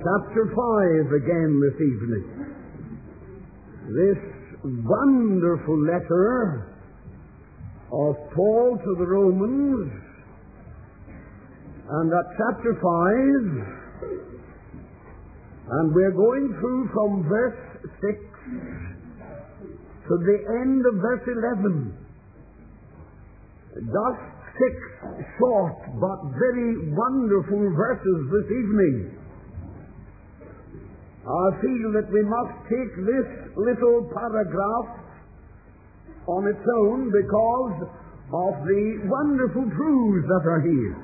chapter 5 again this evening. This wonderful letter of Paul to the Romans, and at chapter 5, and we're going through from verse 6 to the end of verse 11. Just 6 short but very wonderful verses this evening. I feel that we must take this little paragraph on its own because of the wonderful truths that are here.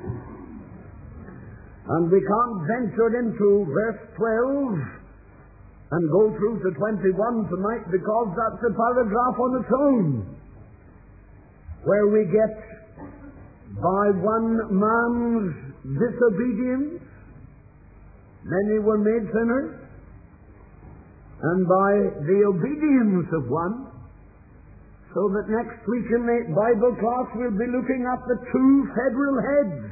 And we can't venture into verse 12 and go through to 21 tonight because that's a paragraph on its own, where we get, by one man's disobedience, many were made sinners, and by the obedience of one, so that next week in the Bible class we'll be looking at the 2 federal heads.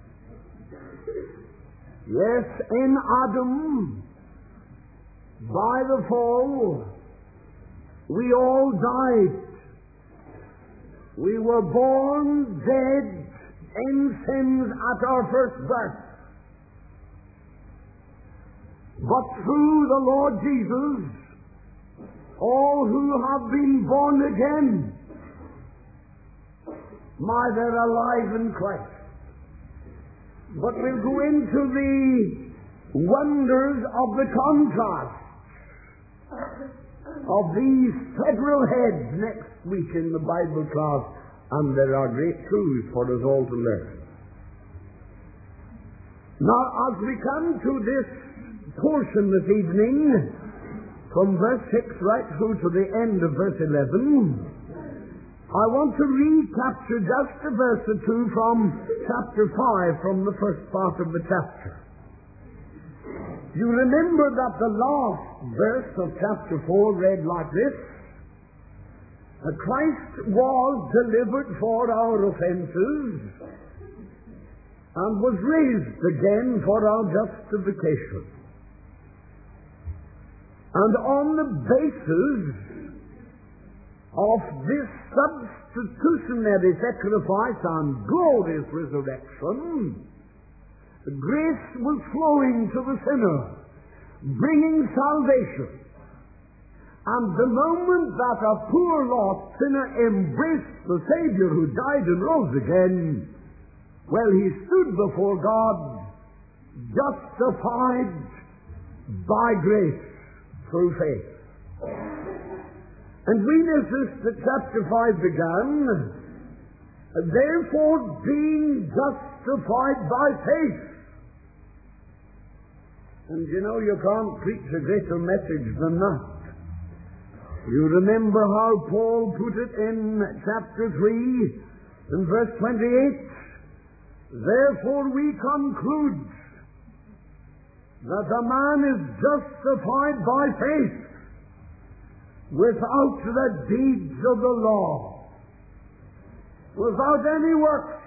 Yes, in Adam, by the fall, we all died. We were born dead in sins at our first birth. But through the Lord Jesus, all who have been born again, they're alive in Christ. But we'll go into the wonders of the contrast of these federal heads next week in the Bible class, and there are great truths for us all to learn. Now, as we come to this portion this evening, from verse 6 right through to the end of verse 11, I want to recapture just a verse or two from chapter 5, from the first part of the chapter. You remember that the last verse of chapter 4 read like this: Christ was delivered for our offenses and was raised again for our justification. And on the basis of this substitutionary sacrifice and glorious resurrection, grace was flowing to the sinner, bringing salvation. And the moment that a poor lost sinner embraced the Savior who died and rose again, well, he stood before God justified by grace through faith. And we noticed that chapter 5 began, therefore being justified by faith. And you know, you can't preach a greater message than that. You remember how Paul put it in chapter 3 and verse 28. Therefore we conclude that a man is justified by faith without the deeds of the law, without any works.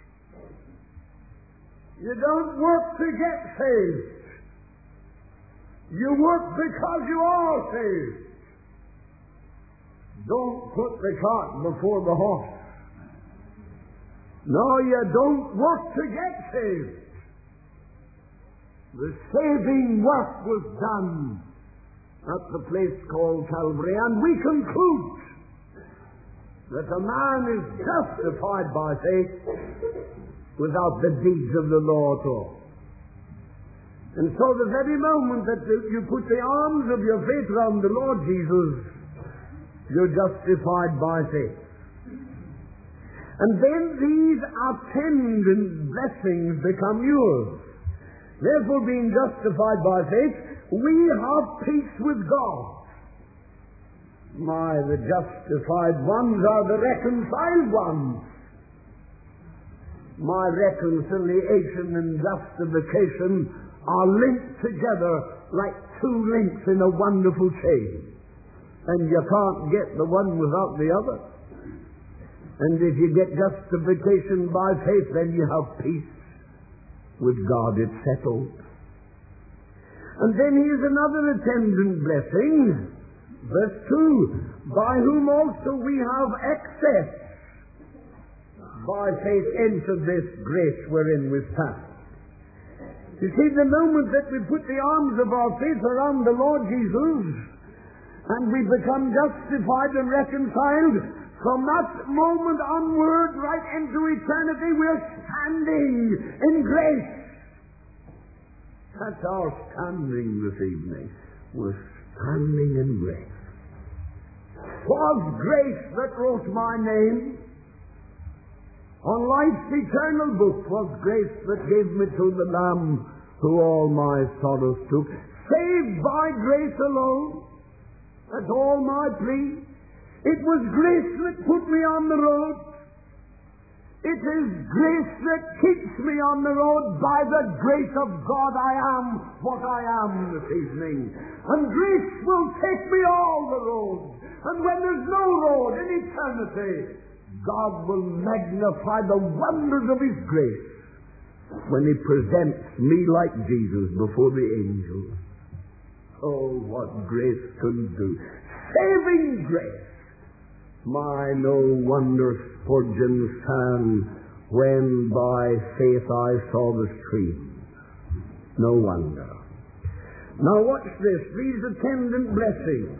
You don't work to get saved. You work because you are saved. Don't put the cart before the horse. No, you don't work to get saved. The saving work was done at the place called Calvary, and we conclude that a man is justified by faith without the deeds of the law at all. And so the very moment that you put the arms of your faith around the Lord Jesus, you're justified by faith. And then these attendant blessings become yours. Therefore, being justified by faith, we have peace with God. The justified ones are the reconciled ones. My reconciliation and justification are linked together like 2 links in a wonderful chain. And you can't get the one without the other. And if you get justification by faith, then you have peace with God. It's settled. And then here's another attendant blessing. Verse 2, by whom also we have access by faith into this grace wherein we stand. You see, the moment that we put the arms of our faith around the Lord Jesus and we become justified and reconciled, from that moment onward, right into eternity, we're standing in grace. That's our standing this evening. We're standing in grace. 'Twas grace that wrote my name on life's eternal book. 'Twas grace that gave me to the Lamb who all my sorrows took. Saved by grace alone, that's all my plea. It was grace that put me on the road. It is grace that keeps me on the road. By the grace of God I am what I am this evening. And grace will take me all the roads. And when there's no road in eternity, God will magnify the wonders of His grace when He presents me like Jesus before the angels. Oh, what grace can do. Saving grace. My, no wonder Spurgeon sang, when by faith I saw the stream. No wonder. Now watch this. These attendant blessings.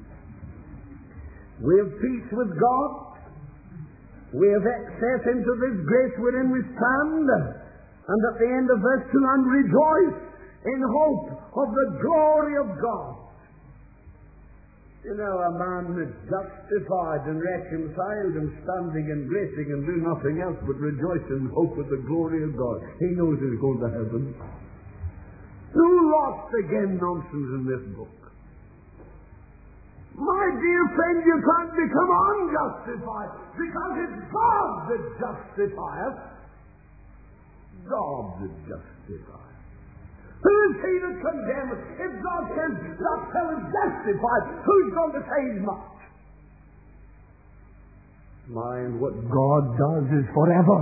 We have peace with God. We have access into this grace wherein we stand. And at the end of verse 2, and rejoice in hope of the glory of God. You know, a man that's justified and reconciled and standing and gracing and do nothing else but rejoice in hope of the glory of God. He knows he's going to heaven. No lost again nonsense in this book. My dear friend, you can't become unjustified because it's God that justifieth. God that justifieth. Who is he that condemneth? If God says that fellow is justified, who's going to say he's not? Mind, what God does is forever.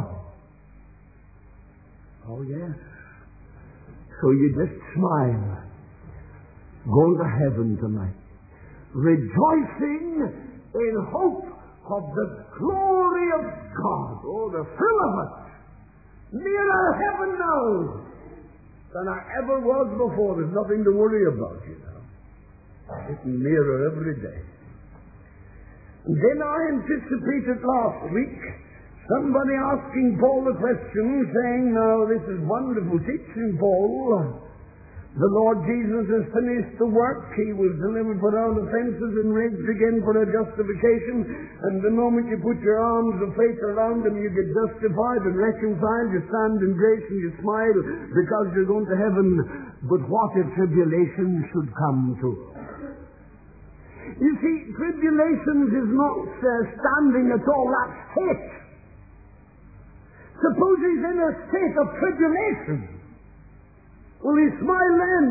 Oh yes. So you just smile. Going to heaven tonight. Rejoicing in hope of the glory of God. Oh, the thrill of it. Nearer heaven now than I ever was before. There's nothing to worry about, you know. Getting nearer every day. And then I anticipated last week somebody asking Paul the question, saying, now this is wonderful teaching, Paul. The Lord Jesus has finished the work. He was delivered for our offenses and raised again for our justification. And the moment you put your arms of faith around Him, you get justified and reconciled. You stand in grace and you smile because you're going to heaven. But what if tribulation should come to? You see, tribulations is not standing at all. That's it. Suppose he's in a state of tribulation. Will he smile then?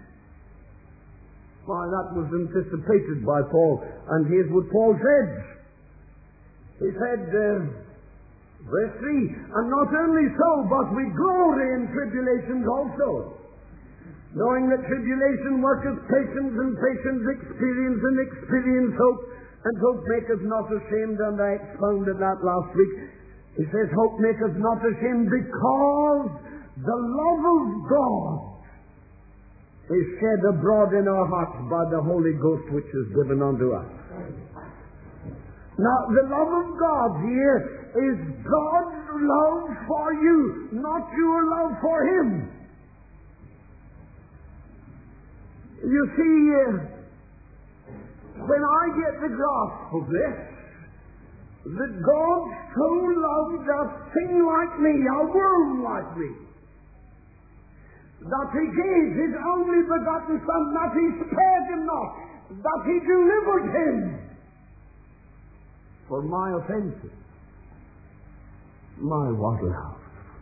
Why, that was anticipated by Paul. And here's what Paul said. He said, verse 3, and not only so, but we glory in tribulations also, knowing that tribulation worketh patience, and patience experience, and experience hope, and hope maketh not ashamed, and I expounded that last week. He says, hope maketh not ashamed, because the love of God is shed abroad in our hearts by the Holy Ghost which is given unto us. Now, the love of God here is God's love for you, not your love for Him. You see, when I get the grasp of this, that God so loved a thing like me, a worm like me, that He gave His only begotten Son, that He spared Him not, that He delivered Him for my offenses. My, what love!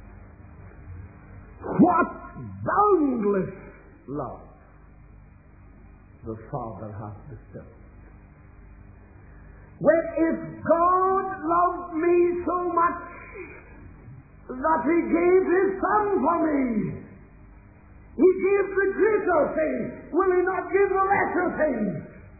What boundless love the Father hath bestowed. Well, if God loved me so much that He gave His Son for me, He gave the greater things. Will He not give the lesser things?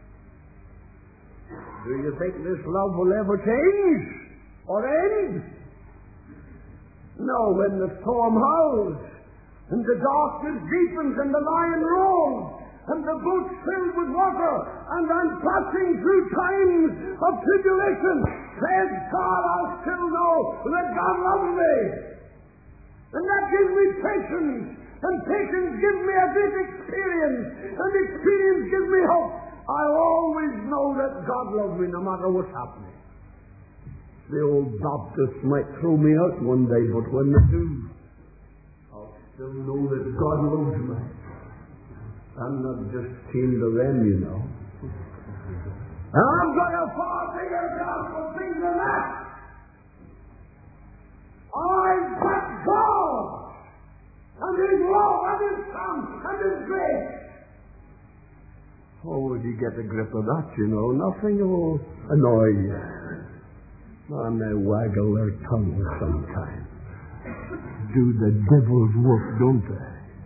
Do you think this love will ever change or end? No, when the storm howls, and the darkness deepens, and the lion roars, and the boat's filled with water, and I'm passing through times of tribulation, praise God, I'll still know that God loves me. And that gives me patience, and patience gives me a great experience, and experience gives me hope. I always know that God loves me no matter what's happening. The old Baptists might throw me out one day, but when they do, I'll still know that God loves me. I'm not just chained to them, you know. And I'm going to far bigger gospel things than that. I've got God, and His love, and His Son, and His grace. How would you get a grip of that, you know? Nothing will annoy you. And they waggle their tongues sometimes. Do the devil's work, don't they?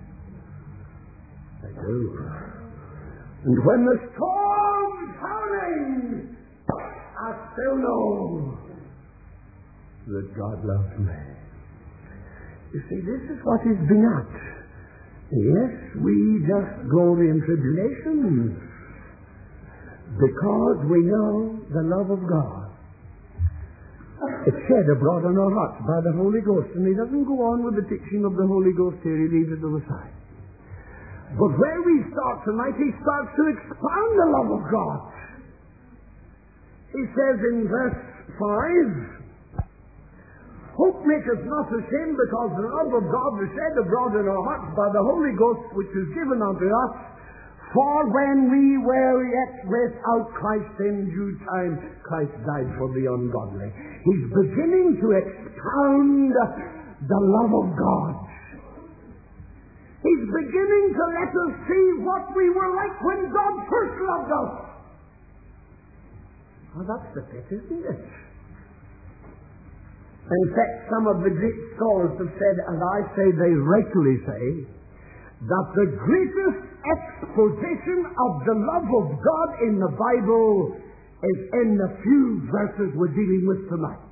They do. And when the storm's howling, I still know that God loves me. You see, this is what He's been at. Yes, we just glory in tribulation because we know the love of God. It's shed abroad in our hearts by the Holy Ghost. And He doesn't go on with the teaching of the Holy Ghost here. He leaves it to the side. But where we start tonight, He starts to expand the love of God. He says in verse 5, hope maketh not ashamed, because the love of God is shed abroad in our hearts by the Holy Ghost, which is given unto us. For when we were yet without Christ, in due time Christ died for the ungodly. He's beginning to expound the love of God. He's beginning to let us see what we were like when God first loved us. Well, that's the bit, isn't it? In fact, some of the Greek scholars have said, and I say they rightly say, that the greatest exposition of the love of God in the Bible is in the few verses we're dealing with tonight.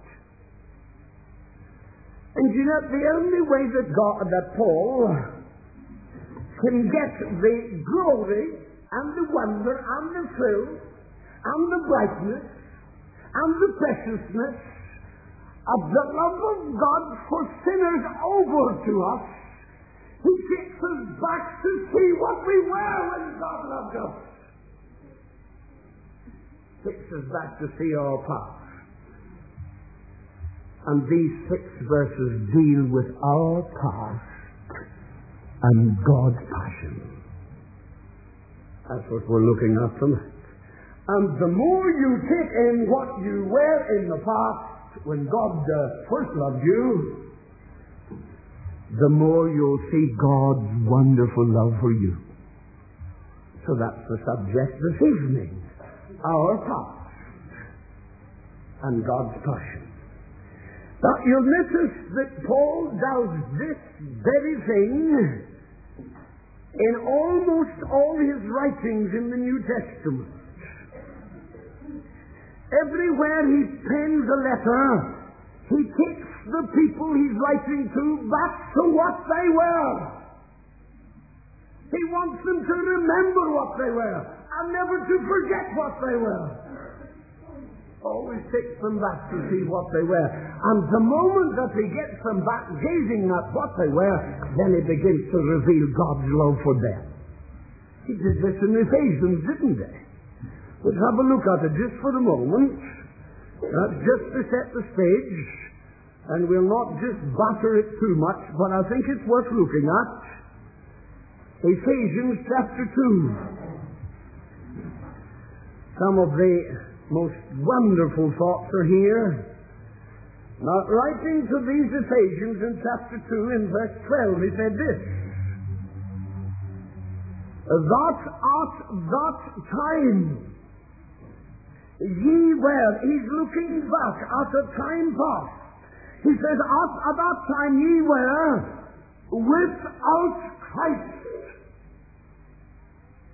And you know, the only way that Paul can get the glory and the wonder and the thrill and the brightness and the preciousness of the love of God for sinners over to us, He takes us back to see what we were when God loved us. Takes us back to see our past. And these 6 verses deal with our past and God's passion. That's what we're looking at tonight. And the more you take in what you were in the past, when God first loved you, the more you'll see God's wonderful love for you. So that's the subject this evening. Our past and God's passion. Now you'll notice that Paul does this very thing in almost all his writings in the New Testament. Everywhere he pens a letter, he takes the people he's writing to back to what they were. He wants them to remember what they were and never to forget what they were. Always takes them back to see what they were. And the moment that he gets them back gazing at what they were, then he begins to reveal God's love for them. He did this in Ephesians, didn't he? Let's have a look at it just for a moment. That's just to set the stage. And we'll not just batter it too much, but I think it's worth looking at. Ephesians chapter 2. Some of the most wonderful thoughts are here. Now, writing to these Ephesians in chapter 2 in verse 12, he said this: that at that time ye were, he's looking back at a time past. He says, at that time ye were without Christ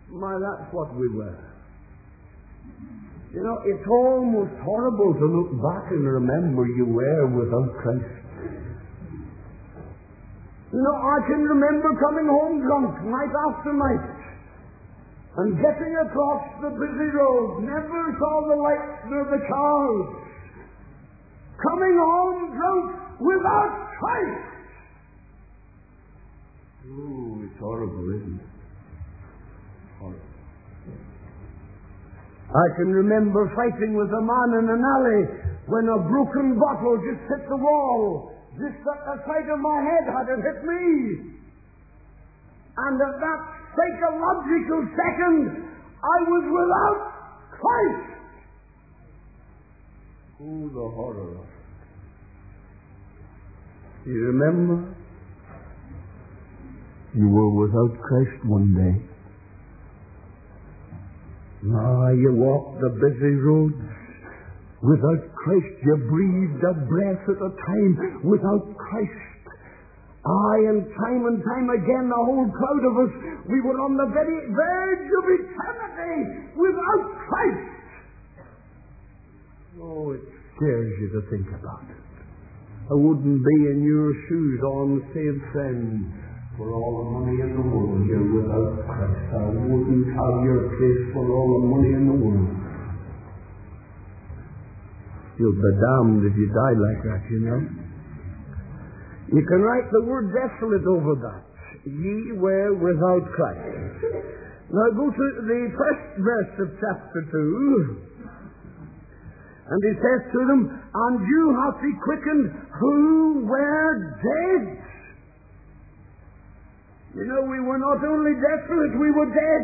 My, that's what we were. You know, it's almost horrible to look back and remember you were without Christ. You know, I can remember coming home drunk night after night and getting across the busy road, never saw the lights nor the cars, coming home drunk without Christ. Oh, it's horrible, isn't it? Horrible. I can remember fighting with a man in an alley when a broken bottle just hit the wall. Just at the side of my head had it hit me. And at that psychological second, I was without Christ. Oh, the horror of it. You remember? You were without Christ one day. You walked the busy roads. Without Christ, you breathed a breath at a time. Without Christ, and time again, the whole crowd of us, we were on the very verge of eternity without Christ. Oh, it scares you to think about it. I wouldn't be in your shoes, all saved friends. For all the money in the world, you're without Christ. I wouldn't have your place for all the money in the world. You'll be damned if you die like that, you know. You can write the word desolate over that. Ye were without Christ. Now go to the first verse of chapter 2. And he says to them, and you hath he quickened who were dead. You know, we were not only desolate, we were dead.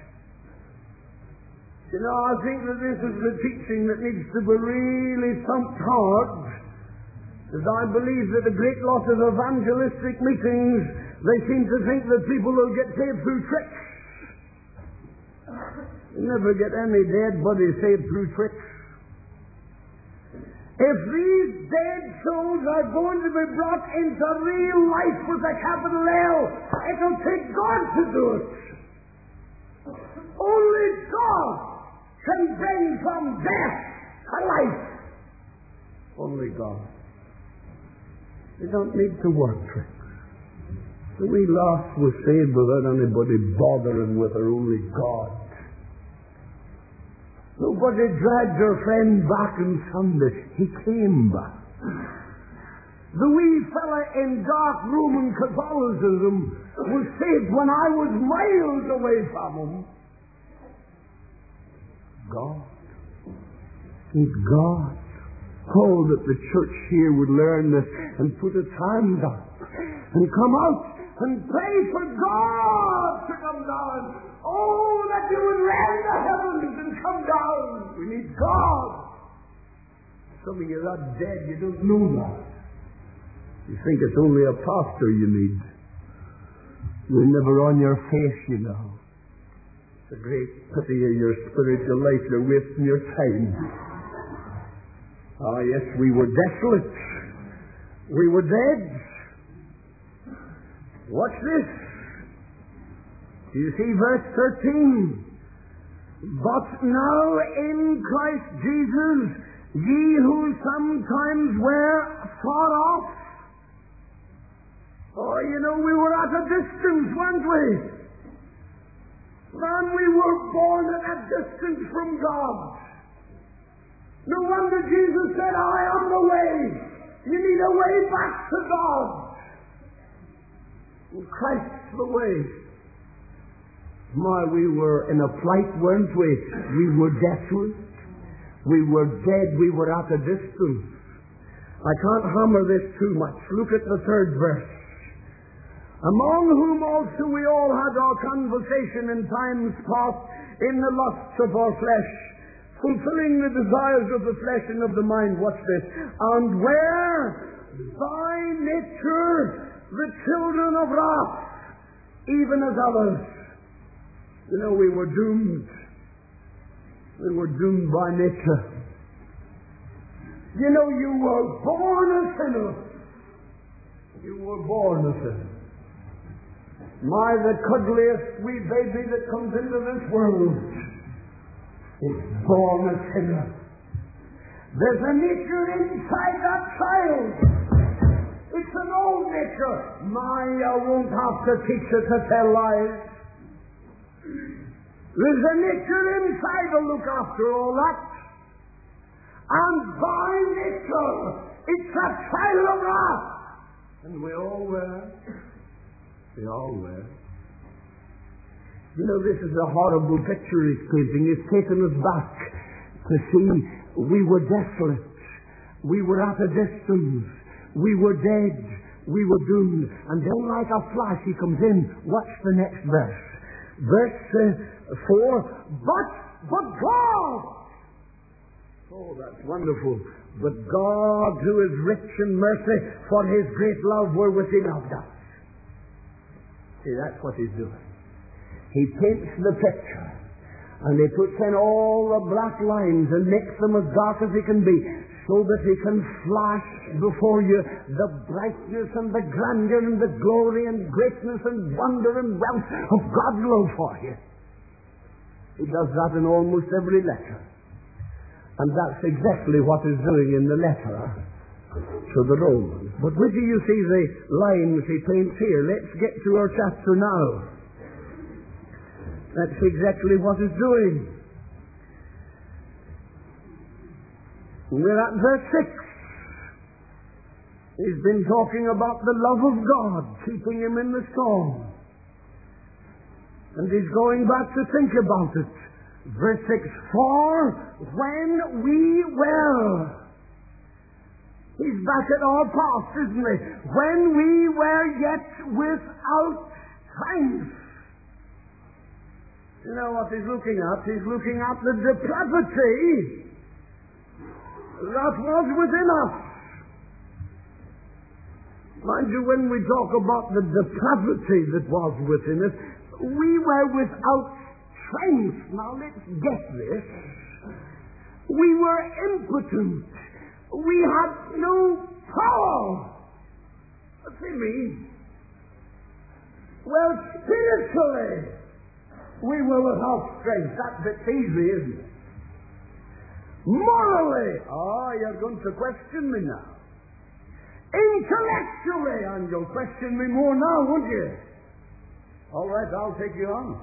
You know, I think that this is the teaching that needs to be really thumped hard. Because I believe that a great lot of evangelistic meetings, they seem to think that people will get saved through tricks. You never get any dead body saved through tricks. If these dead souls are going to be brought into real life with a capital L, it'll take God to do it. Only God can bring from death to life. Only God. They don't need to work tricks. The wee lass was saved without anybody bothering with her, only God. Nobody dragged her friend back on Sunday. He came back. The wee fella in dark Roman Catholicism was saved when I was miles away from him. God. It's God. Oh, that the church here would learn this and put its hands up and come out and pray for God to come down. Oh, that you would rend the heavens and come down. We need God. Some of you are not dead. You don't know that. You think it's only a pastor you need. You're never on your face, you know. It's a great pity of your spiritual life. You're wasting your time. Ah, yes, we were desolate. We were dead. Watch this. Do you see verse 13? But now in Christ Jesus, ye who sometimes were far off. Oh, you know, we were at a distance, weren't we? Man, we were born at a distance from God. No wonder Jesus said, I am the way. You need a way back to God. And Christ's the way. My, we were in a plight, weren't we? We were desolate. We were dead. We were at a distance. I can't hammer this too much. Look at the third verse. Among whom also we all had our conversation in times past in the lusts of our flesh, fulfilling the desires of the flesh and of the mind. Watch this. And were by nature the children of wrath, even as others. You know, we were doomed. We were doomed by nature. You know, you were born a sinner. You were born a sinner. the cuddliest wee baby that comes into this world is born a sinner. There's a nature inside that child. It's an old nature. I won't have to teach it to tell lies. There's a nature inside to look after all that. And by nature, it's a child of wrath. And we all were. We all were. You know, this is a horrible picture he's painting. He's taken us back to see we were desolate. We were at a distance. We were dead. We were doomed. And then like a flash he comes in. Watch the next verse. Verse 4. But God. Oh, that's wonderful. But God, who is rich in mercy, for his great love wherewith he loved us. See, that's what he's doing. He paints the picture, and he puts in all the black lines and makes them as dark as he can be, so that he can flash before you the brightness and the grandeur and the glory and greatness and wonder and wealth of God's love for you. He does that in almost every letter. And that's exactly what he's doing in the letter to the Romans. But wait till you see the lines he paints here. Let's get to our chapter now. That's exactly what he's doing. We're at verse 6. He's been talking about the love of God keeping him in the storm. And he's going back to think about it. Verse 6, for when we were, he's back at our past, isn't he? When we were yet without strength. You know what he's looking at? He's looking at the depravity that was within us. Mind you, when we talk about the depravity that was within us, we were without strength. Now let's get this. We were impotent. We had no power. What's he mean? Well, spiritually, we were without strength. That bit's easy, isn't it? Morally, you're going to question me now. Intellectually, and you'll question me more now, won't you? All right, I'll take you on.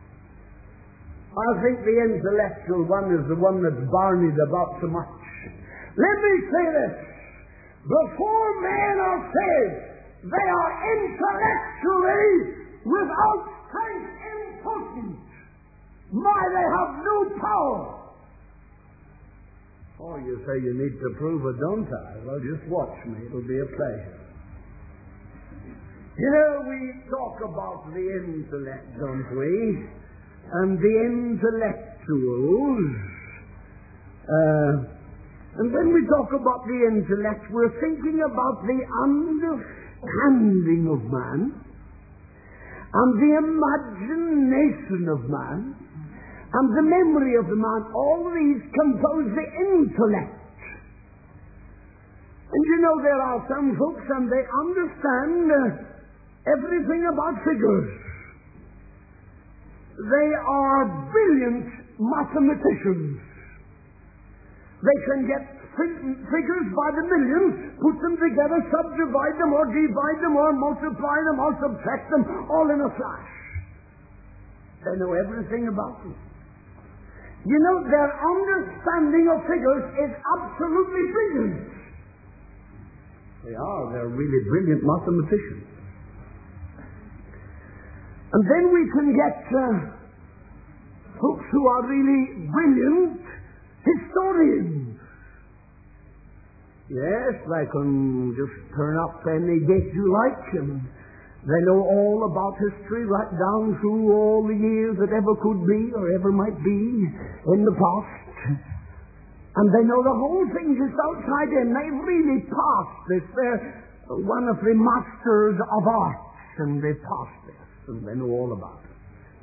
I think the intellectual one is the one that's barneyed about so much. Let me say this. Before men are saved, they are intellectually without strength, impotent. They have no power. Oh, you say you need to prove it, don't I? Well, just watch me. It'll be a pleasure. You know, we talk about the intellect, don't we? And the intellectuals. And when we talk about the intellect, we're thinking about the understanding of man and the imagination of man and the memory of the man. All these compose the intellect. And you know, there are some folks and they understand everything about figures. They are brilliant mathematicians. They can get figures by the millions, put them together, subdivide them or divide them or multiply them or subtract them all in a flash. They know everything about them. You know, their understanding of figures is absolutely brilliant. They're really brilliant mathematicians. And then we can get folks who are really brilliant historians. Yes, they can just turn up any date you like, and they know all about history, right down through all the years that ever could be or ever might be in the past. And they know the whole thing just outside in. They've really passed this. They're one of the masters of arts, and they've passed this, and they know all about it.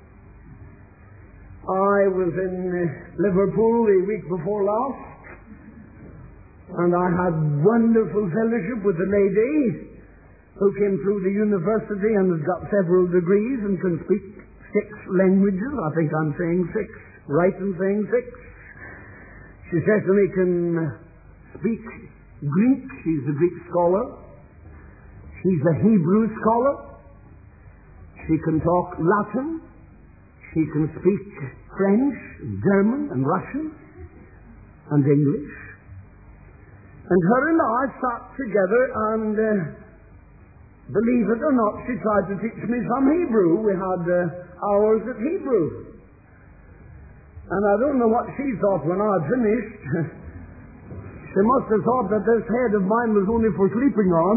I was in Liverpool the week before last, and I had wonderful fellowship with a lady who came through the university and has got several degrees and can speak 6 languages. I think I'm saying 6, right in saying 6. She says to me, can speak Greek. She's a Greek scholar. She's a Hebrew scholar. She can talk Latin. She can speak French, German, and Russian, and English. And her and I sat together and, believe it or not, she tried to teach me some Hebrew. We had hours at Hebrew. And I don't know what she thought when I finished. She must have thought that this head of mine was only for sleeping on.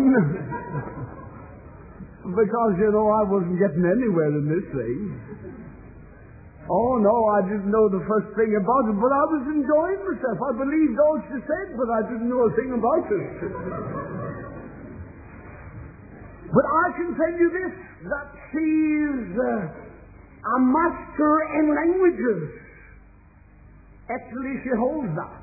Because, I wasn't getting anywhere in this thing. Oh, no, I didn't know the first thing about it, but I was enjoying myself. I believed all she said, but I didn't know a thing about it. But I can tell you this, that she's a master in languages. Actually, she holds that.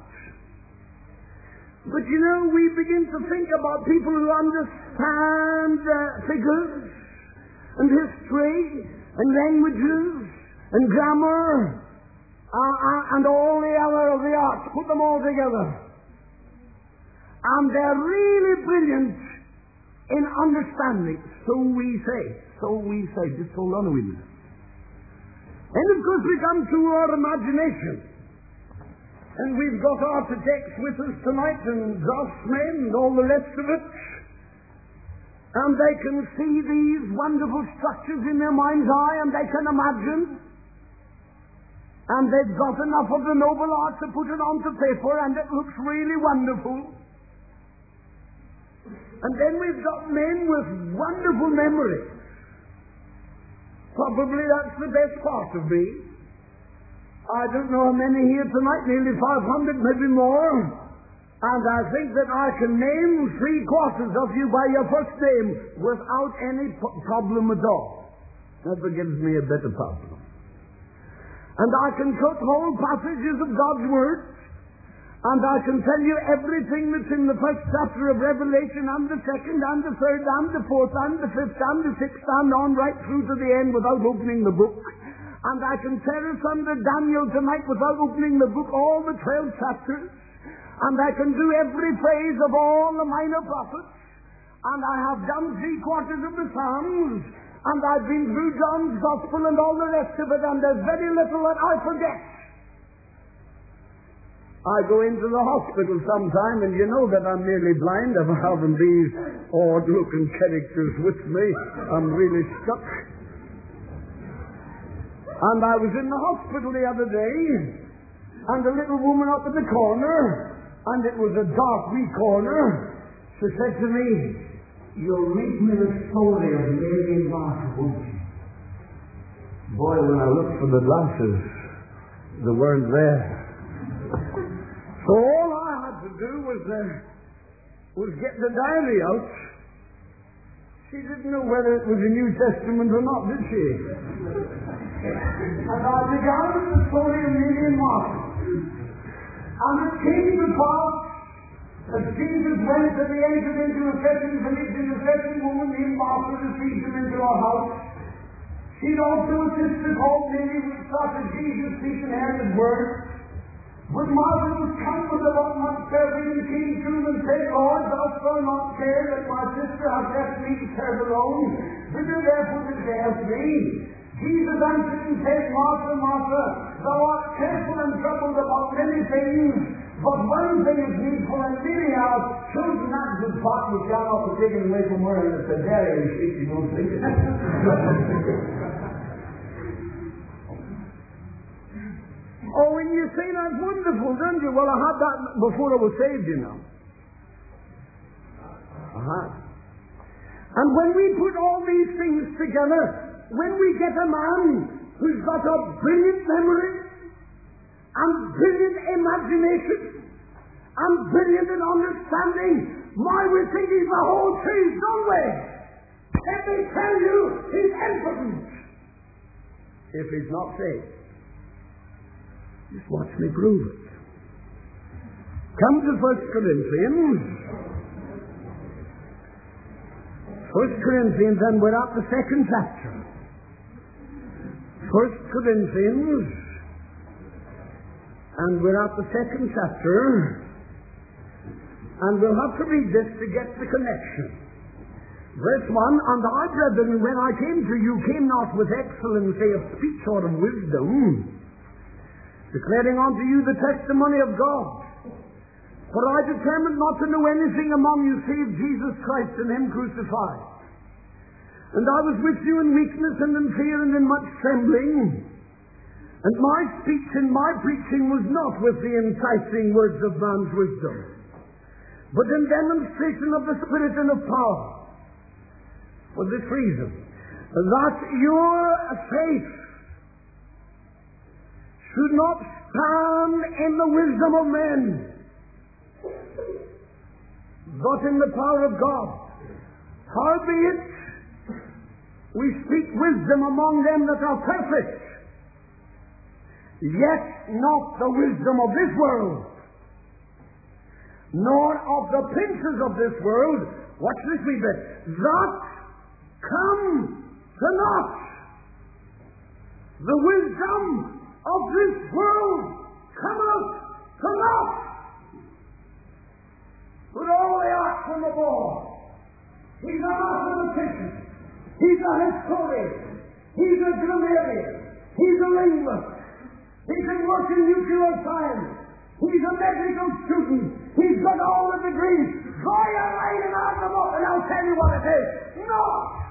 But we begin to think about people who understand figures and history and languages and grammar and all the other of the arts. Put them all together. And they're really brilliant in understanding. So we say. Just hold on a minute. And of course we come to our imagination. And we've got architects with us tonight, and draftsmen, and all the rest of it. And they can see these wonderful structures in their mind's eye, and they can imagine. And they've got enough of the noble art to put it onto paper, and it looks really wonderful. And then we've got men with wonderful memories. Probably that's the best part of me. I don't know how many here tonight, nearly 500, maybe more. And I think that I can name 3/4 of you by your first name without any problem at all. That gives me a better problem. And I can quote whole passages of God's Word, and I can tell you everything that's in the first chapter of Revelation, and the second, and the third, and the fourth, and the fifth, and the sixth, and on right through to the end without opening the book. And I can tell us under Daniel tonight without opening the book all the 12 chapters. And I can do every phrase of all the minor prophets. And I have done 3/4 of the Psalms. And I've been through John's Gospel and all the rest of it. And there's very little that I forget. I go into the hospital sometime, and you know that I'm nearly blind of having these odd-looking characters with me. I'm really stuck. And I was in the hospital the other day, and a little woman up in the corner, and it was a dark, wee corner, she said to me, "You'll read me the story of Mary Martha, won't you?" Boy, when I looked for the glasses, they weren't there. So all I had to do was get the diary out. She didn't know whether it was a New Testament or not, did she? And I began with the story of Mary and Martha. And it came to pass, as Jesus went and he entered into a certain village, and a certain woman named Martha received him into her house. She'd also a sister called Mary, which sat at Jesus' feet and heard his word. But Martha was comforted about not serving, and came to him and said, "Lord, dost thou not care that my sister hath left me to serve alone? Whither therefore did thou help me?" Jesus answered and said, "Martha, Martha, thou art careful and troubled about many things, but one thing is needful, and Mary hath chosen that good part which shall not be taken away from her." And it's a dairy sheep, you don't think it. Oh, and you say that's wonderful, don't you? Well, I had that before I was saved, you know. And when we put all these things together, when we get a man who's got a brilliant memory and brilliant imagination and brilliant in understanding, we think he's the whole truth, don't we? Let me tell you, he's impotent if he's not saved. Just watch me prove it. Come to 1 Corinthians. 1 1 Corinthians, and we're at the second chapter. 1 Corinthians, and we're at the second chapter, and we'll have to read this to get the connection. Verse 1, and I, brethren, when I came to you, came not with excellency of speech or of wisdom, declaring unto you the testimony of God. For I determined not to know anything among you save Jesus Christ and Him crucified. And I was with you in weakness and in fear and in much trembling. And my speech and my preaching was not with the enticing words of man's wisdom, but in demonstration of the Spirit and of power. For this reason, that your faith should not stand in the wisdom of men, but in the power of God. Howbeit, we speak wisdom among them that are perfect, yet not the wisdom of this world, nor of the princes of this world. Watch this wee bit. That come to naught. The wisdom of this world cometh to naught. Put all the arts on the board. He's a mathematician. He's a historian. He's a grammarian. He's a linguist. He can work in nuclear science. He's a medical student. He's got all the degrees. Go your line and add them up and I'll tell you what it is. No!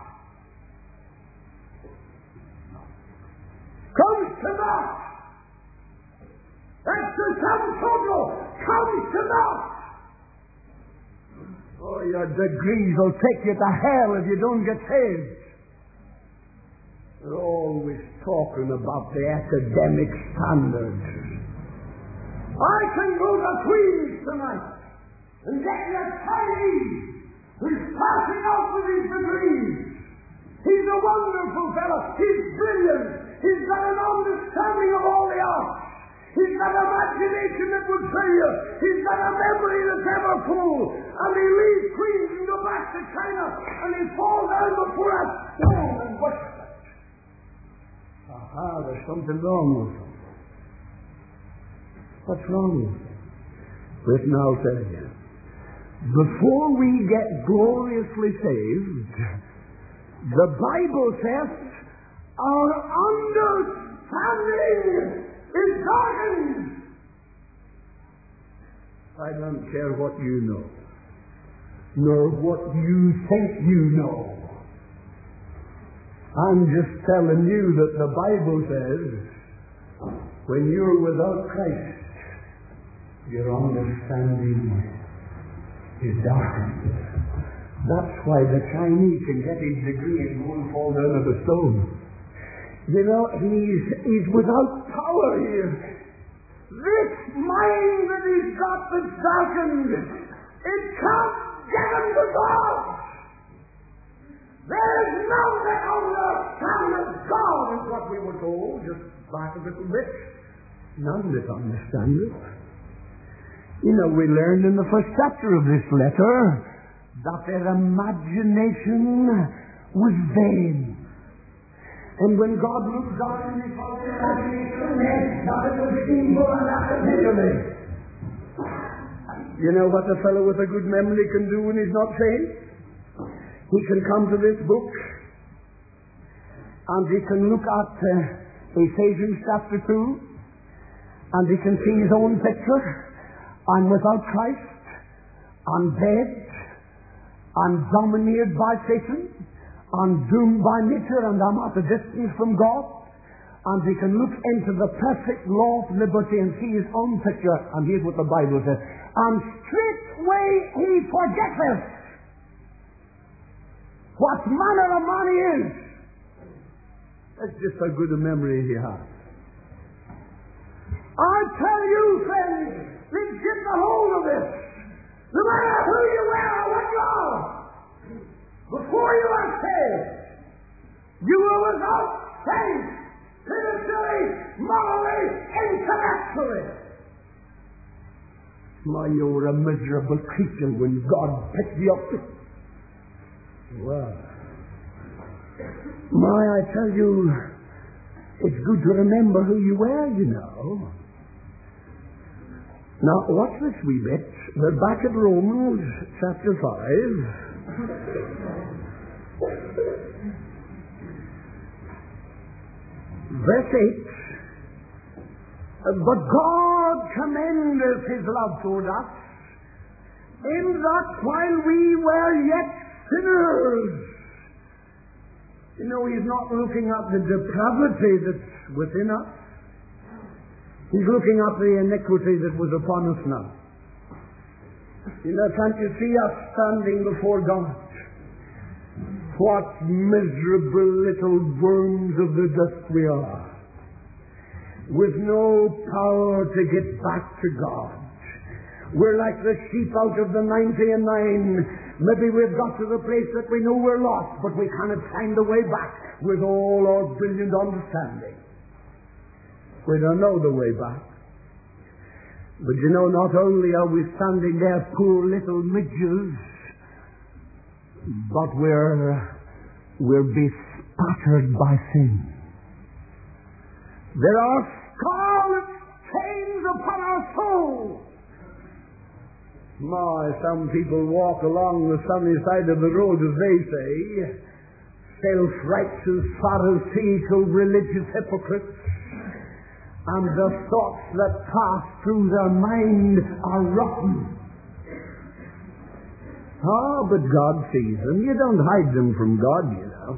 Comes to naught. That's the sum total. Comes to naught. Oh, your degrees will take you to hell if you don't get saved. They're always talking about the academic standards. I can go to Queen's tonight and get you a Chinese who's passing out with his degrees. He's a wonderful fellow. He's brilliant. He's got an understanding of all the arts. He's got imagination that would fill you. He's got a memory that's ever full. And he leaves Queens and go back to China and he falls down before a stone and worships it. Aha, there's something wrong with him. What's wrong with him? Listen, I'll tell you. Before we get gloriously saved, the Bible says our understanding is darkened. I don't care what you know, nor what you think you know. I'm just telling you that the Bible says when you're without Christ, your understanding is darkened. That's why the Chinese can get his degree and go and fall down of a stone. You know, he's without power here. This mind that he's got that's darkened, it can't get him to God. There's none that understand God is what we were told just back a little bit. None that understand it. You know, we learned in the first chapter of this letter that their imagination was vain. And when God looked down and he saw their imagination, that it was evil and accidentally. You know what a fellow with a good memory can do when he's not saved? He can come to this book and he can look at Ephesians chapter 2 and he can see his own picture. I'm without Christ, I'm dead, I'm dominated by Satan, I'm doomed by nature, and I'm at a distance from God. And he can look into the perfect law of liberty and see his own picture, and here's what the Bible says. And straightway he forgetteth what manner of man he is. That's just how good a memory he has. I tell you, friends, let's get the hold of this. No matter who you are or what you are, before you are saved, you were without faith, spiritually, morally, intellectually. My, you were a miserable creature when God picked you up. Well, I tell you, it's good to remember who you were, you know. Now, watch this wee bit. We're back at Romans chapter 5. Verse 8. But God commendeth his love toward us, in that while we were yet sinners. You know, he's not looking at the depravity that's within us. He's looking at the iniquity that was upon us now. You know, can't you see us standing before God? What miserable little worms of the dust we are, with no power to get back to God. We're like the sheep out of the 99. Maybe we've got to the place that we know we're lost, but we cannot find the way back with all our brilliant understanding. We don't know the way back. But you know, not only are we standing there poor little midges, but we're bespattered by sin. There are scarlet stains upon our soul. Some people walk along the sunny side of the road, as they say, self-righteous, pharisaical, religious hypocrites, and the thoughts that pass through their mind are rotten. But God sees them. You don't hide them from God, you know.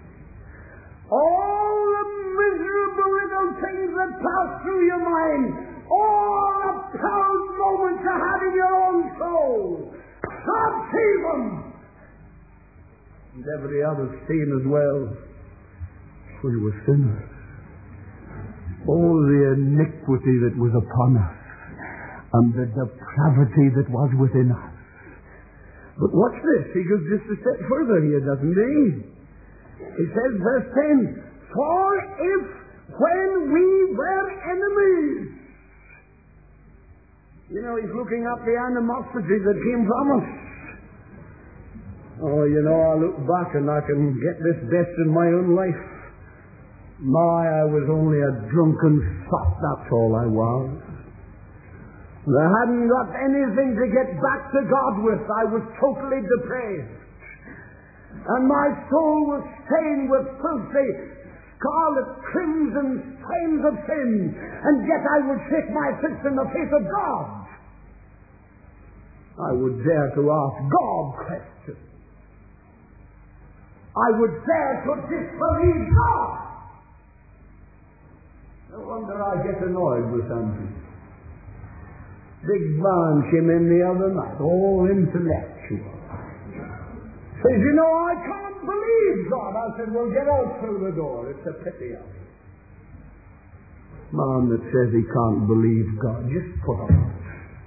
All the miserable little things that pass through your mind, all the proud moments you had in your own soul, God sees them. And every other sin as well. We were sinners. All the iniquity that was upon us, and the depravity that was within us. But watch this. He goes just a step further here, doesn't he? He says, verse 10, for if when we were enemies. You know, he's looking at the animosity that came from us. You know, I look back and I can get this best in my own life. I was only a drunken sot, that's all I was. I hadn't got anything to get back to God with. I was totally depraved. And my soul was stained with filthy, scarlet, crimson stains of sin. And yet I would shake my fist in the face of God. I would dare to ask God questions. I would dare to disbelieve God. No wonder I get annoyed with something. Big man came in the other night, all intellectual. Says, you know, I can't believe God. I said, well, get out through the door. It's a pity of you. Man that says he can't believe God, just put him out.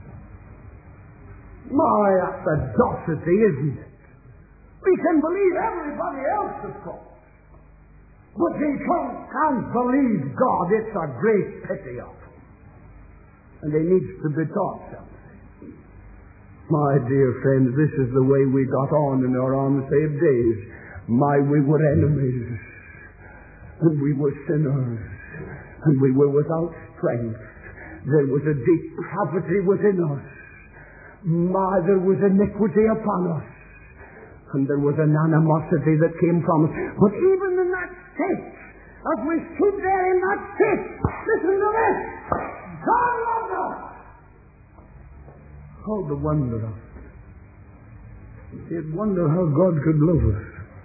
That's audacity, isn't it? We can believe everybody else, of course. But we can't believe God. It's a great pity of him. And he needs to be taught something. My dear friends, this is the way we got on in our unsaved days. We were enemies, and we were sinners, and we were without strength. There was a depravity within us. There was iniquity upon us, and there was an animosity that came from us. But even in that state, as we stood there in that state, listen to this, God loved us. Oh, the wonder of it. You'd wonder how God could love us.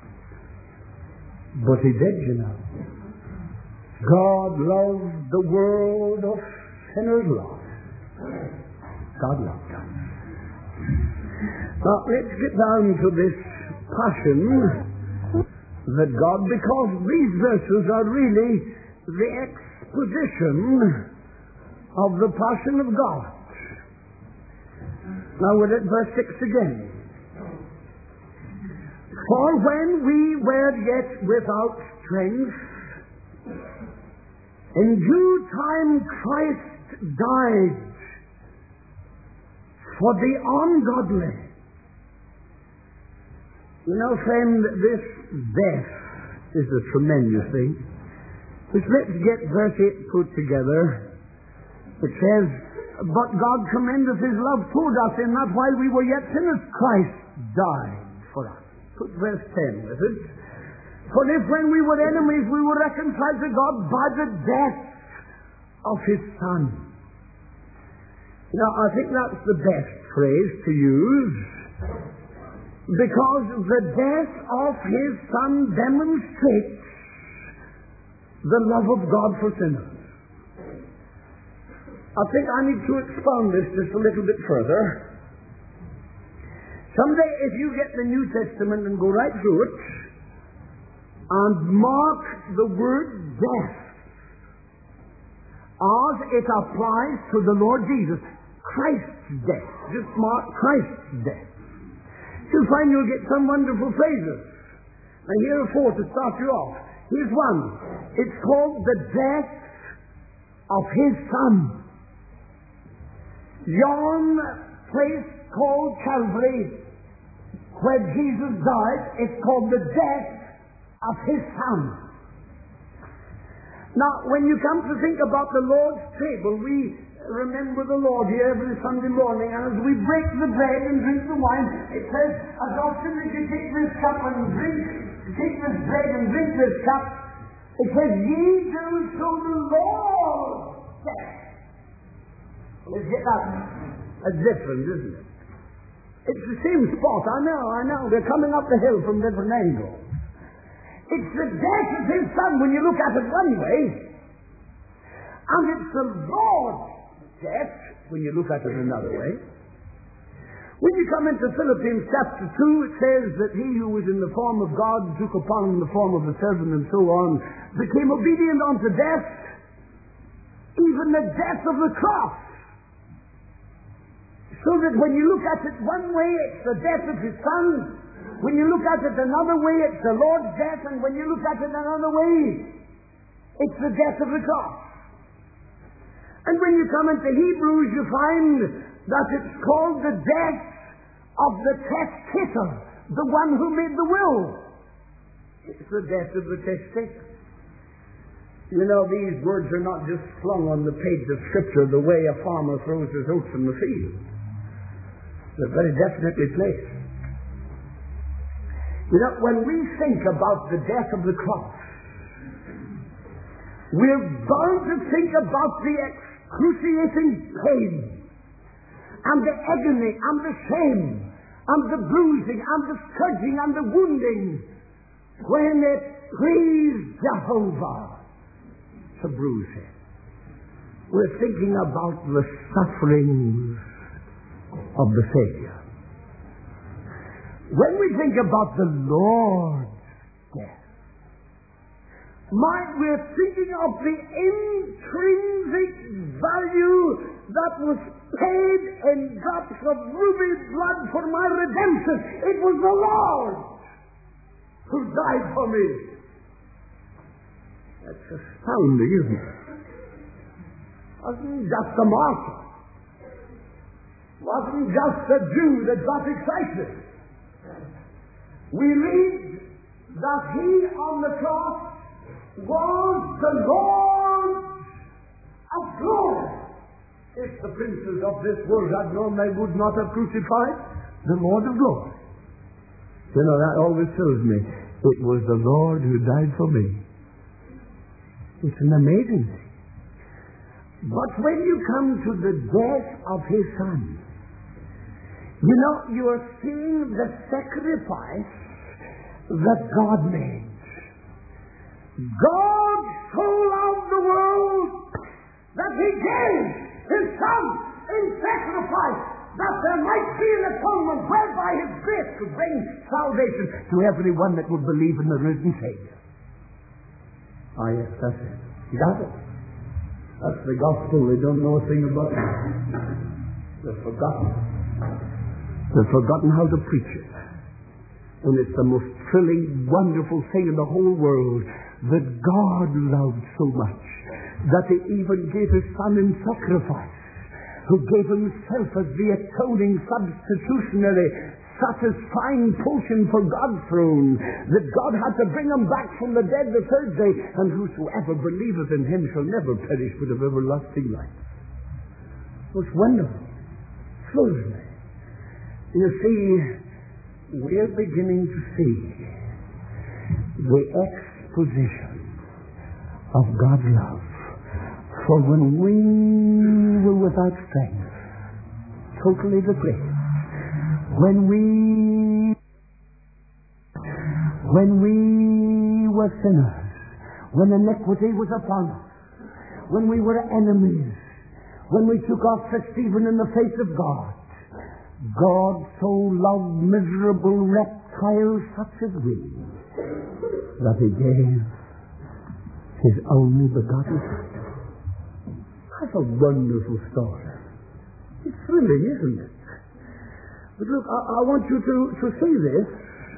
But he did, you know. God loved the world of sinners lost. God loved us. Now, let's get down to this passion that God, because these verses are really the exposition of the passion of God. Now we're at verse 6 again. For when we were yet without strength, in due time Christ died for the ungodly. You know, friend, this death is a tremendous thing. Just let's get verse 8 put together. It says, but God commendeth his love toward us in that while we were yet sinners, Christ died for us. Put verse 10 with it. For if when we were enemies we were reconciled to God by the death of his Son. Now, I think that's the best phrase to use, because the death of his Son demonstrates the love of God for sinners. I think I need to expound this just a little bit further. Someday, if you get the New Testament and go right through it and mark the word death as it applies to the Lord Jesus, Christ's death, just mark Christ's death, you'll find you'll get some wonderful phrases. And here are four to start you off. Here's one. It's called the death of his Son. Yon place called Calvary, where Jesus died, it's called the death of his Son. Now, when you come to think about the Lord's table, we remember the Lord here every Sunday morning, and as we break the bread and drink the wine, it says, as often as you take this cup and take this bread and drink this cup, it says, ye do so the Lord's death. Let's get that. That's different, isn't it? It's the same spot, I know. They're coming up the hill from different angles. It's the death of his Son when you look at it one way, and it's the Lord's death when you look at it another way. When you come into Philippians chapter 2, it says that he who was in the form of God took upon him the form of a servant and so on, became obedient unto death, even the death of the cross. So that when you look at it one way, it's the death of his Son. When you look at it another way, it's the Lord's death. And when you look at it another way, it's the death of the cross. And when you come into Hebrews, you find that it's called the death of the testator, the one who made the will. It's the death of the testator. You know, these words are not just flung on the page of Scripture the way a farmer throws his oats in the field. They're very definitely placed. You know, when we think about the death of the cross, we're bound to think about the excruciating pain and the agony and the shame and the bruising and the scourging and the wounding when it pleased Jehovah to bruise him. We're thinking about the sufferings of the Savior. When we think about the Lord's death, we're thinking of the intrinsic value that was paid in drops of ruby blood for my redemption. It was the Lord who died for me. That's astounding, isn't it? Wasn't just a martyr. Wasn't just a Jew that got excited. We read that he on the cross was the Lord of glory. If the princes of this world had known, they would not have crucified the Lord of glory. You know, that always tells me it was the Lord who died for me. It's an amazing thing. But when you come to the death of his Son, you know, you are seeing the sacrifice that God made. God so loved the world that he gave his Son in sacrifice, that there might be an atonement whereby his grace could bring salvation to everyone that would believe in the risen Savior. Ah, yes, that's it. You got it? That's the gospel. They don't know a thing about it. They've forgotten. They've forgotten how to preach it. And it's the most thrilling, wonderful thing in the whole world that God loved so much that he even gave his Son in sacrifice, who gave himself as the atoning, substitutionary satisfying potion for God's throne, that God had to bring him back from the dead the third day, and whosoever believeth in him shall never perish but have everlasting life. It's wonderful. Thrills me. You see, we're beginning to see the exposition of God's love. For when we were without strength, totally depraved, when we were sinners, when iniquity was upon us, when we were enemies, when we took our fist even in the face of God, God so loved miserable reptiles such as we, that he gave his only begotten Son. That's a wonderful story. It's thrilling, isn't it? But look, I want you to see this.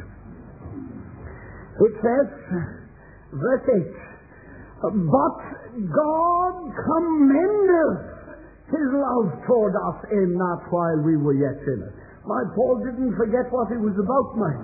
It says, verse 8, but God commendeth his love toward us in that while we were yet sinners. My Paul didn't forget what he was about, mind.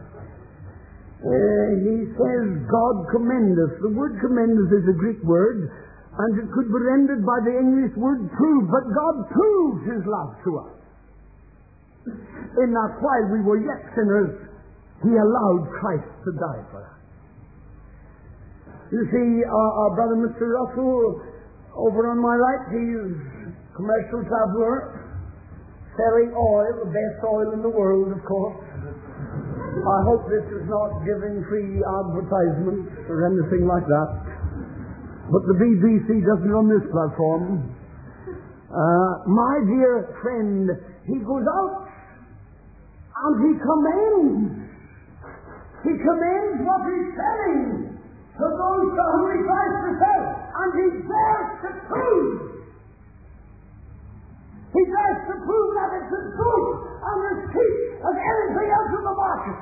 He says, God commendeth. The word commendeth is a Greek word, and it could be rendered by the English word prove, but God proves his love to us. In that while we were yet sinners, he allowed Christ to die for us. You see, our brother Mr. Russell, over on my right, he's a commercial traveler, selling oil, the best oil in the world, of course. I hope this is not giving free advertisements or anything like that. But the BBC doesn't run this platform. My dear friend, he goes out and he commends. He commends what he's selling to those to whom he tries to sell. And he dares to prove. He dares to prove that it's as good and as cheap as anything else in the market.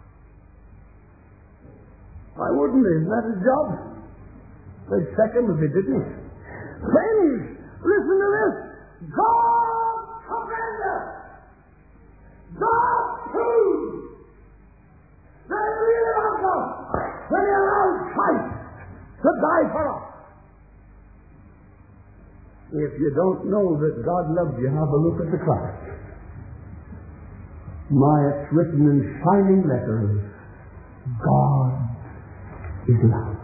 Why wouldn't he? Isn't that his job? They'd sack him if he didn't. Friends, listen to this. God commendeth. God proves that he really loves us when he allowed Christ to die for us. If you don't know that God loves you, have a look at the cross. It's written in shining letters, God is love.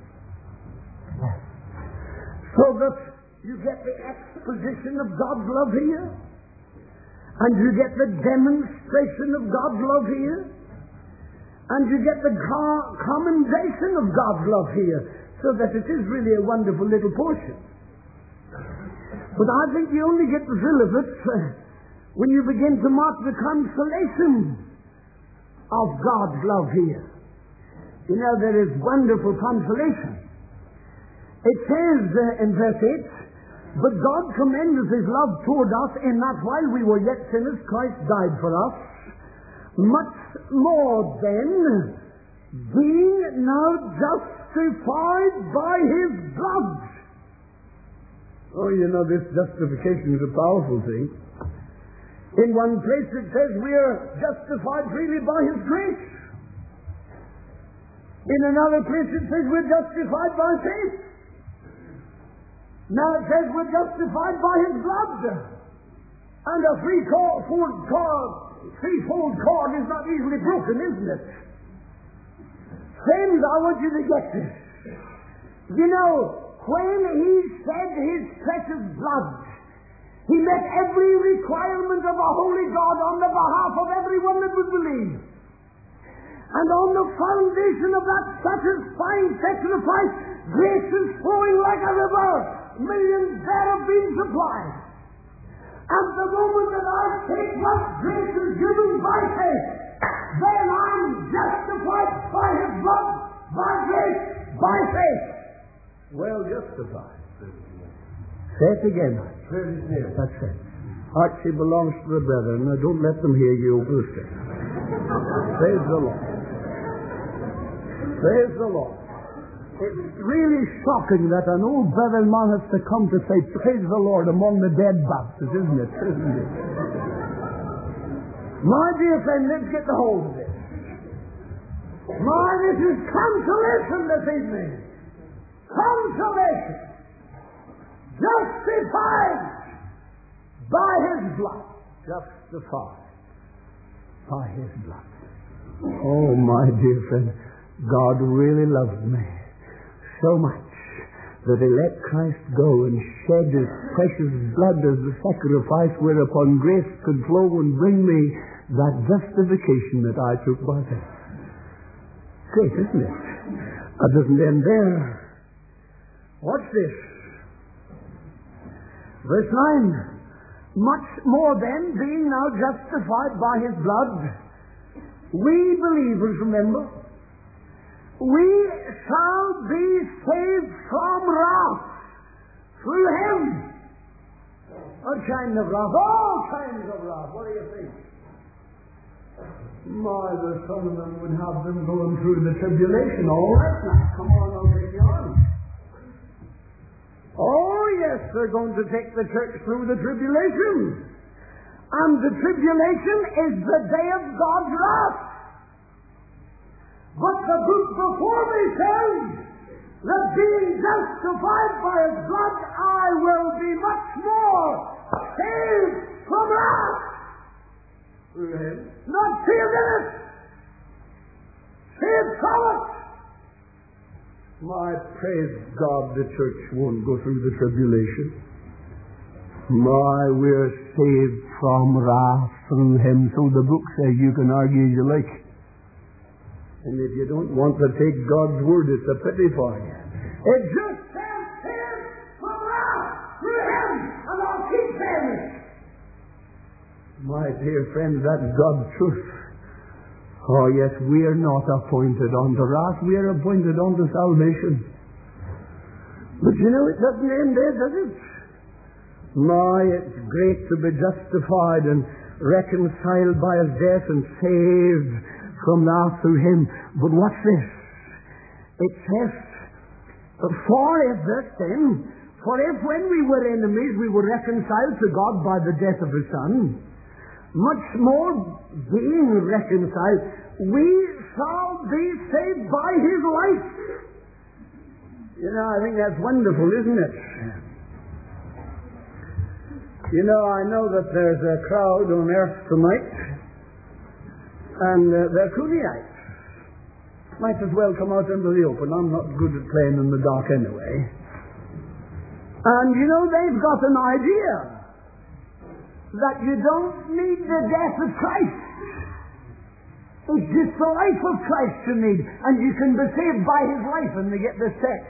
So that you get the exposition of God's love here, and you get the demonstration of God's love here, and you get the commendation of God's love here, so that it is really a wonderful little portion. But I think you only get the thrill of it when you begin to mark the consolation of God's love here. You know, there is wonderful consolation. It says in verse 8, but God commendeth his love toward us in that while we were yet sinners, Christ died for us. Much more then, being now justified by his blood. Oh, you know, this justification is a powerful thing. In one place it says we are justified freely by his grace. In another place it says we're justified by faith. Now it says we're justified by his blood. And a threefold cord is not easily broken, isn't it? Friends, I want you to get this. You know, when he shed his precious blood, he met every requirement of a holy God on the behalf of everyone that would believe. And on the foundation of that satisfying sacrifice, grace is flowing like a river. Millions there have been supplied. And the moment that I take what grace is given by faith, then I'm justified by his blood, by grace, by faith. Well justified. Say it again. That's it. Archie belongs to the brethren. Now don't let them hear you, Brewster. Praise the Lord. Praise the Lord. It's really shocking that an old brethren man has to come to say, praise the Lord, among the dead Baptists, isn't it? My dear friend, let's get the hold of this. This is consolation this evening. Consolation. Justified by His blood. Justified by His blood. Oh, my dear friend, God really loved me so much that He let Christ go and shed His precious blood as the sacrifice whereupon grace could flow and bring me that justification that I took by faith. Great, isn't it? That doesn't end there. Watch this. Verse 9. Much more then, being now justified by His blood, we believers, remember, we shall be saved from wrath through Him. What kind of wrath? All kinds of wrath. What do you think? The Solomon would have them going through the tribulation. All right now. Come on, I'll take you on. Oh, yes, they're going to take the church through the tribulation. And the tribulation is the day of God's wrath. But the book before me says that being justified by His blood, I will be much more saved from wrath. Not saved in it. Saved from it. Praise God, the church won't go through the tribulation. We're saved from wrath through Him. So the book says, you can argue as you like. And if you don't want to take God's word, it's a pity for you. It just says saved from wrath through Him, and I'll keep saying it. My dear friend, that's God's truth. Oh yes, we are not appointed unto wrath, we are appointed unto salvation. But you know, it doesn't end there, does it? It's great to be justified and reconciled by His death and saved from wrath through Him. But what's this? It says, for if when we were enemies we were reconciled to God by the death of His Son, much more being reconciled, we shall be saved by His life. I think that's wonderful, isn't it? I know that there's a crowd on earth tonight, and they're Cooneites. Might as well come out into the open. I'm not good at playing in the dark anyway. And they've got an idea that you don't need the death of Christ. It's just the life of Christ you need, and you can be saved by His life, and they get this text.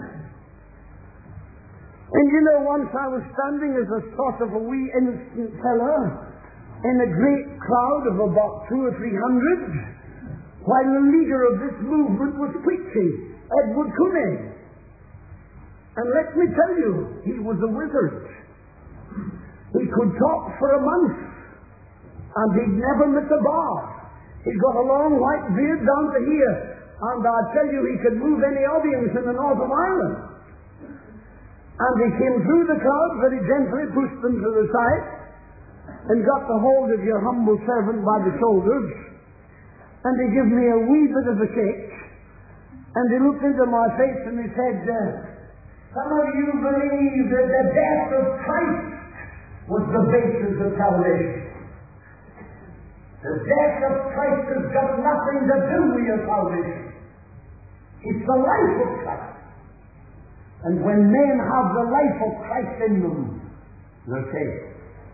And once I was standing as a sort of a wee innocent fella in a great crowd of about 200 or 300, while the leader of this movement was preaching, Edward Cooney. And let me tell you, he was a wizard. He could talk for a month, and he'd never miss a bar. He'd got a long white beard down to here, and I tell you, he could move any audience in the north of Ireland. And he came through the crowd very gently, pushed them to the side, and got the hold of your humble servant by the shoulders, and he gave me a wee bit of a cake, and he looked into my face and he said, some of you believe that the death of Christ was the basis of salvation. The death of Christ has got nothing to do with your salvation. It's the life of Christ. And when men have the life of Christ in them, they're saved.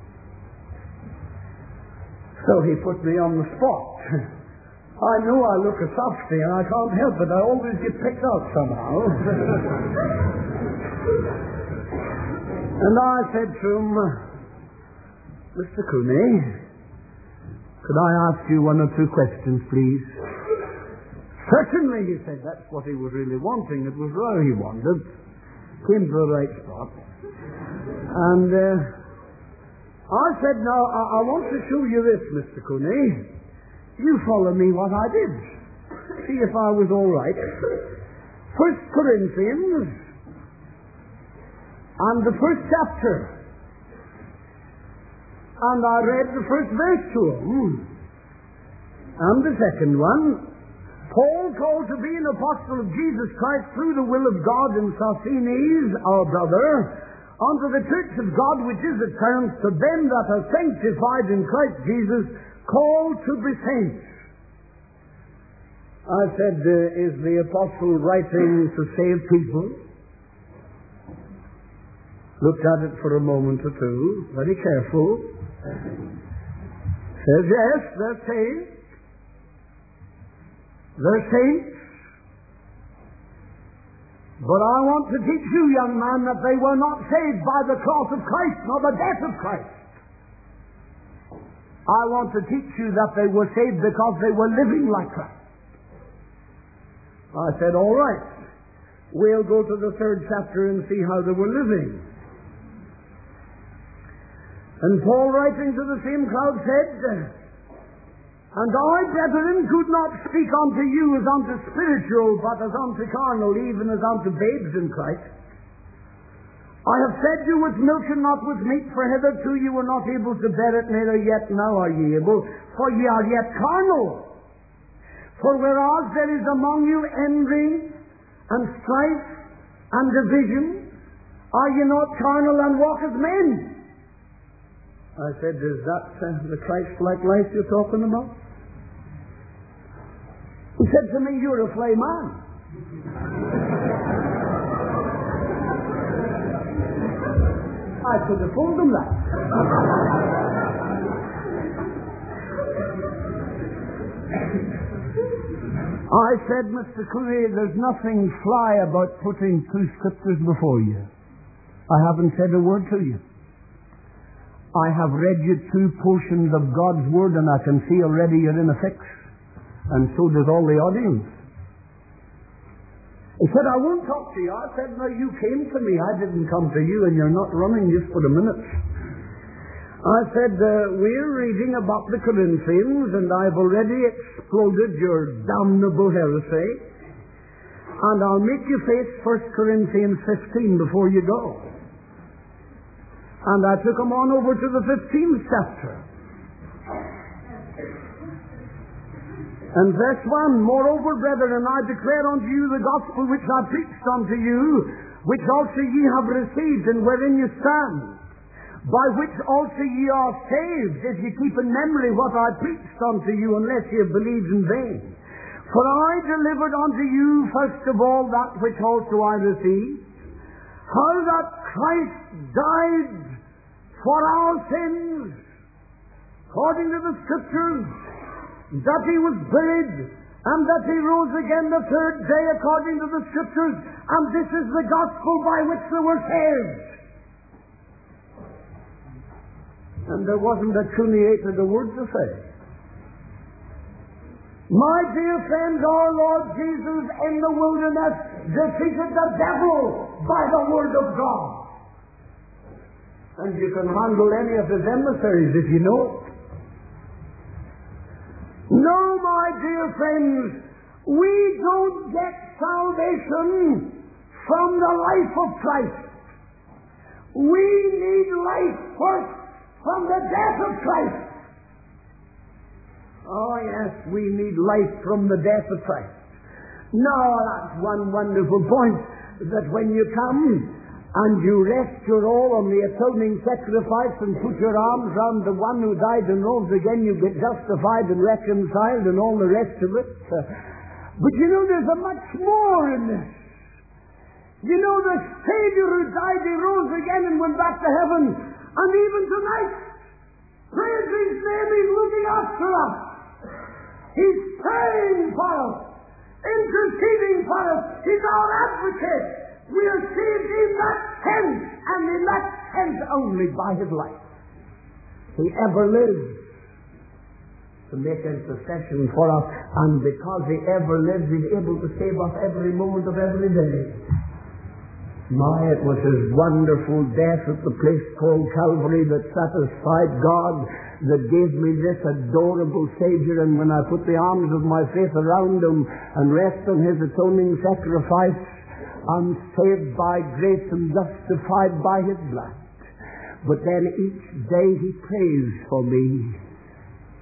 So he put me on the spot. I know I look a softy and I can't help it. I always get picked out somehow. And I said to him, Mr. Cooney, could I ask you one or two questions, please? Certainly, he said. That's what he was really wanting. It was where he wanted. Came to the right spot. And I said, now, I want to show you this, Mr. Cooney. You follow me what I did. See if I was all right. 1 Corinthians and the first chapter. And I read the first verse to him. And the second one, Paul, called to be an apostle of Jesus Christ through the will of God, in Sosthenes, our brother, unto the church of God which is at Corinth, to them that are sanctified in Christ Jesus, called to be saints. I said, is the apostle writing to save people? Looked at it for a moment or two, very careful. Says, yes, they're saved. They're saints. But I want to teach you, young man, that they were not saved by the cross of Christ, nor the death of Christ. I want to teach you that they were saved because they were living like Christ. I said, all right, we'll go to the 3rd chapter and see how they were living. And Paul, writing to the same crowd, said, and I, brethren, could not speak unto you as unto spiritual, but as unto carnal, even as unto babes in Christ. I have fed you with milk and not with meat, for hitherto you were not able to bear it, neither yet now are ye able, for ye are yet carnal. For whereas there is among you envy and strife and division, are ye not carnal and walk as men? I said, is that the Christ-like life you're talking about? He said to me, you're a fly man. I could have told him that. I said, Mr. Curry, there's nothing fly about putting 2 scriptures before you. I haven't said a word to you. I have read you 2 portions of God's Word, and I can see already you're in a fix. And so does all the audience. He said, I won't talk to you. I said, no, you came to me. I didn't come to you, and you're not running just for a minute. I said, we're reading about the Corinthians, and I've already exploded your damnable heresy. And I'll make you face 1 Corinthians 15 before you go. And I took him on over to the 15th chapter. And verse 1, moreover, brethren, I declare unto you the gospel which I preached unto you, which also ye have received, and wherein ye stand, by which also ye are saved, if ye keep in memory what I preached unto you, unless ye have believed in vain. For I delivered unto you first of all that which also I received, how that Christ died for our sins, according to the Scriptures, that he was buried, and that he rose again the 3rd day, according to the Scriptures, and this is the gospel by which they were saved. And there wasn't a cuneiated a word to say. My dear friends, our Lord Jesus in the wilderness defeated the devil by the word of God. And you can handle any of his emissaries if you know it. No, my dear friends, we don't get salvation from the life of Christ. We need life first from the death of Christ. Oh yes, we need life from the death of Christ. Now that's one wonderful point, that when you come and you rest your all on the atoning sacrifice and put your arms round the one who died and rose again, you get justified and reconciled and all the rest of it. But you know, there's a much more in this. You know, the Savior who died, he rose again and went back to heaven. And even tonight, praise his name, he's looking after us. He's praying for us, interceding for us. He's our advocate. We are saved in that sense, and in that sense only by his life. He ever lives to make intercession for us, and because he ever lives, he's able to save us every moment of every day. My, it was his wonderful death at the place called Calvary that satisfied God, that gave me this adorable Savior, and when I put the arms of my faith around him and rest on his atoning sacrifice, I'm saved by grace and justified by his blood. But then each day he prays for me.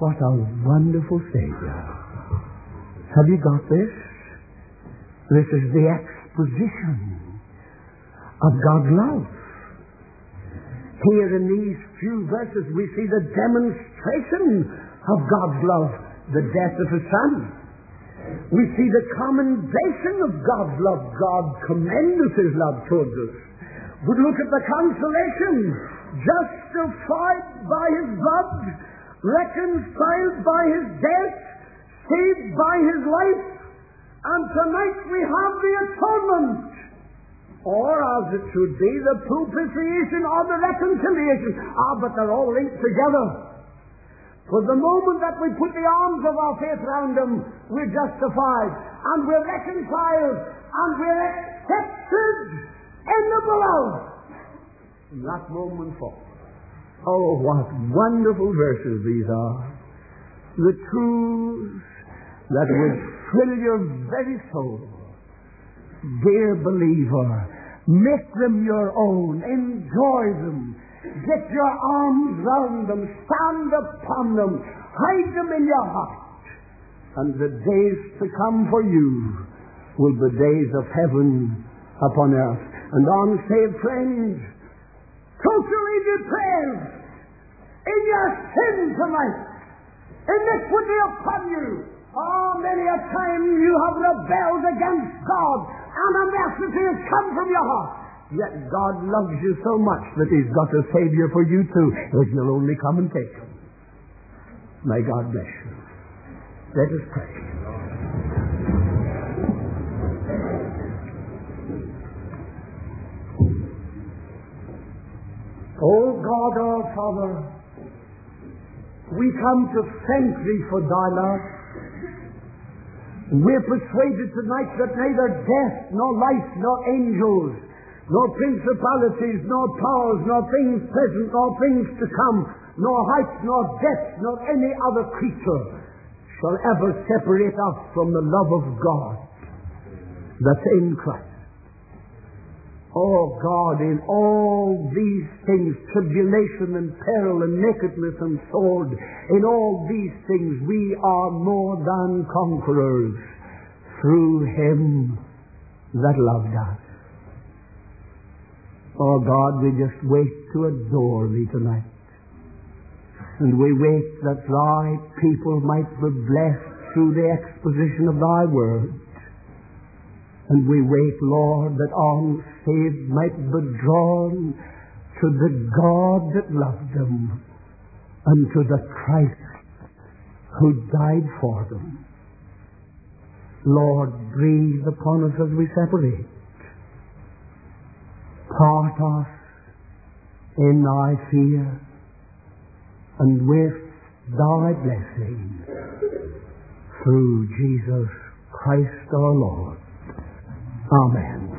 what a wonderful Savior. Have you got this? This is the exposition of God's love. Here in these few verses we see the demonstration of God's love, the death of His Son. We see the commendation of God's love. God commendeth His love towards us. But look at the consolation. Justified by His blood, reconciled by His death, saved by His life, and tonight we have the atonement. Or, as it should be, the propitiation or the reconciliation. But they're all linked together. For the moment that we put the arms of our faith around Him, we're justified, and we're reconciled, and we're accepted in the beloved. From that moment forward. Oh, what wonderful verses these are. The truths that would fill your very soul. Dear believer, make them your own. Enjoy them. Get your arms round them. Stand upon them. Hide them in your heart. And the days to come for you will be days of heaven upon earth. And unsaved friends, totally depraved in your sin tonight, iniquity upon you. Many a time you have rebelled against God, and animosity has come from your heart. Yet God loves you so much that He's got a Savior for you too, if you'll only come and take Him. May God bless you. Let us pray. Oh God, our Father, we come to thank Thee for Thy love. We're persuaded tonight that neither death, nor life, nor angels, nor principalities, nor powers, nor things present, nor things to come, nor height, nor depth, nor any other creature shall ever separate us from the love of God that's in Christ. Oh God, in all these things, tribulation and peril and nakedness and sword, in all these things we are more than conquerors through Him that loved us. Oh God, we just wait to adore Thee tonight. And we wait that Thy people might be blessed through the exposition of Thy word. And we wait, Lord, that unsaved might be drawn to the God that loved them and to the Christ who died for them. Lord, breathe upon us as we separate. Part us in Thy fear and with Thy blessing through Jesus Christ our Lord. Amen.